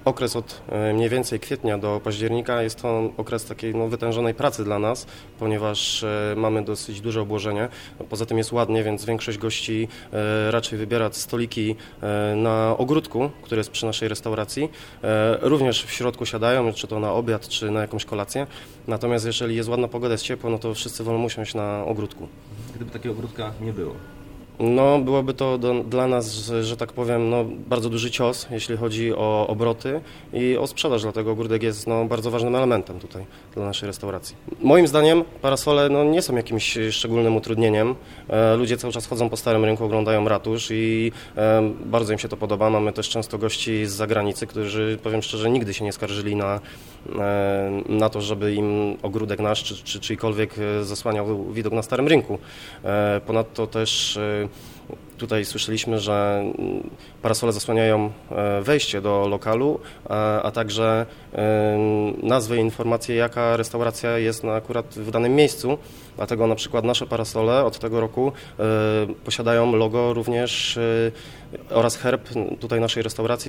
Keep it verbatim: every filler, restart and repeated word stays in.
okres od mniej więcej kwietnia do października jest to okres takiej no, wytężonej pracy dla nas, ponieważ mamy dosyć duże obłożenie. Poza tym jest ładnie, więc większość gości raczej wybiera stoliki na ogródku, który jest przy naszej restauracji. Również w środku siadają, czy to na obiad, czy na jakąś kolację. Natomiast jeżeli jest ładna pogoda, jest ciepło, no to wszyscy wolą usiąść na ogródku. Gdyby takiego ogródka nie było? No, byłoby to do, dla nas, że, że tak powiem, no, bardzo duży cios, jeśli chodzi o obroty i o sprzedaż, dlatego ogródek jest no, bardzo ważnym elementem tutaj dla naszej restauracji. Moim zdaniem parasole no, nie są jakimś szczególnym utrudnieniem. E, ludzie cały czas chodzą po Starym Rynku, oglądają ratusz i e, bardzo im się to podoba. Mamy też często gości z zagranicy, którzy, powiem szczerze, nigdy się nie skarżyli na, e, na to, żeby im ogródek nasz czy, czy czyjkolwiek zasłaniał widok na Starym Rynku. E, ponadto też e, tutaj słyszeliśmy, że parasole zasłaniają wejście do lokalu, a także nazwy i informacje, jaka restauracja jest na akurat w danym miejscu. Dlatego na przykład nasze parasole od tego roku posiadają logo również oraz herb tutaj naszej restauracji.